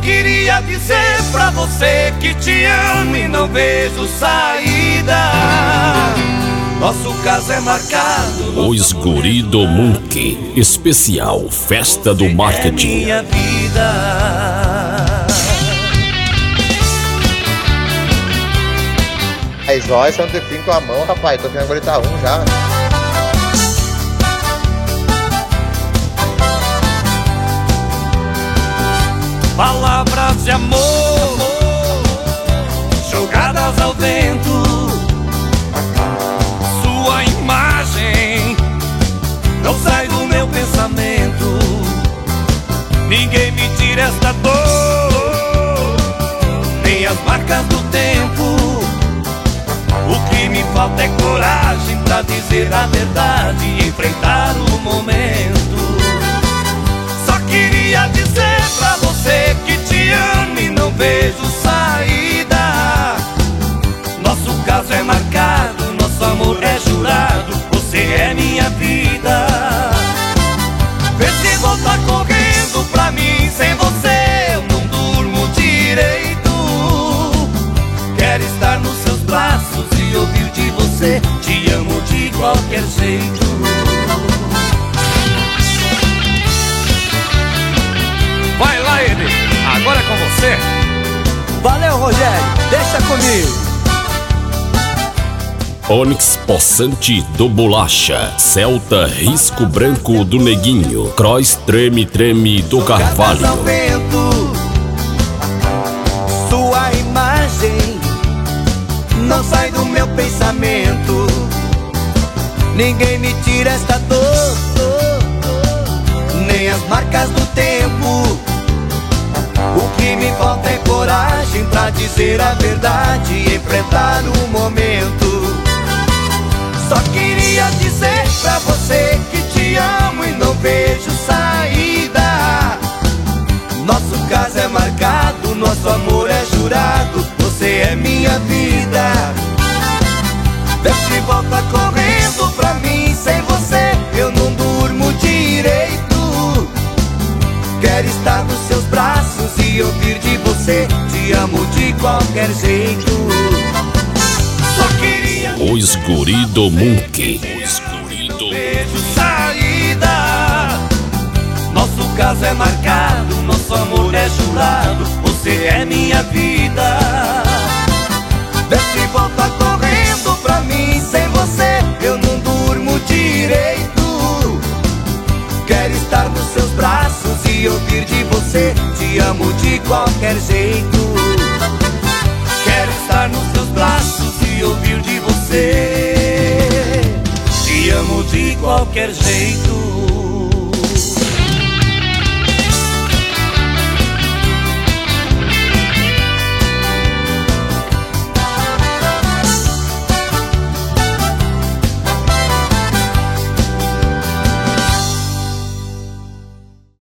queria dizer pra você que te amo e não vejo saída. Nosso caso é marcado. Os Guri do Monkey, especial Festa do Marketing. É minha vida. Mas olha, você não tem fim com a mão, rapaz. Tô vendo gritar um já. Palavras de amor jogadas ao vento. Sua imagem não sai do meu pensamento. Ninguém me tira esta dor, nem as marcas do tempo. O que me falta é coragem pra dizer a verdade e enfrentar o momento. Só queria dizer pra você que te amo e não vejo saída. Nosso caso é marcado, nosso amor é jurado. Você é minha vida. Vê se volta correndo pra mim. Sem você eu não durmo direito. Quero estar nos seus braços e ouvir de você: te amo de qualquer jeito. Vai lá, ele, agora é com você. Valeu, Rogério, deixa comigo. Onix Possante do Bolacha, Celta Risco Branco do Neguinho, Cross Treme Treme do Carvalho. Ao vento, sua imagem não sai do meu pensamento. Ninguém me tira esta dor, nem as marcas do tempo. O que me falta é coragem pra dizer a verdade e enfrentar o momento. Só queria dizer pra você que te amo e não vejo saída. Nosso caso é marcado, nosso amor é jurado. Você é minha vida. Vê se volta correndo pra mim. Sem você eu não durmo direito. Quero estar nos seus braços e ouvir de você: te amo de qualquer jeito. Só queria Os Guri do Monkey. não vejo saída. Nosso caso é marcado, nosso amor é jurado. Você é minha vida. Vê se volta correndo pra mim. Sem você eu não durmo direito. Quero estar nos seus braços e ouvir de você: te amo de qualquer jeito. Quero estar nos seus braços e ouvir de você: te amo de qualquer jeito.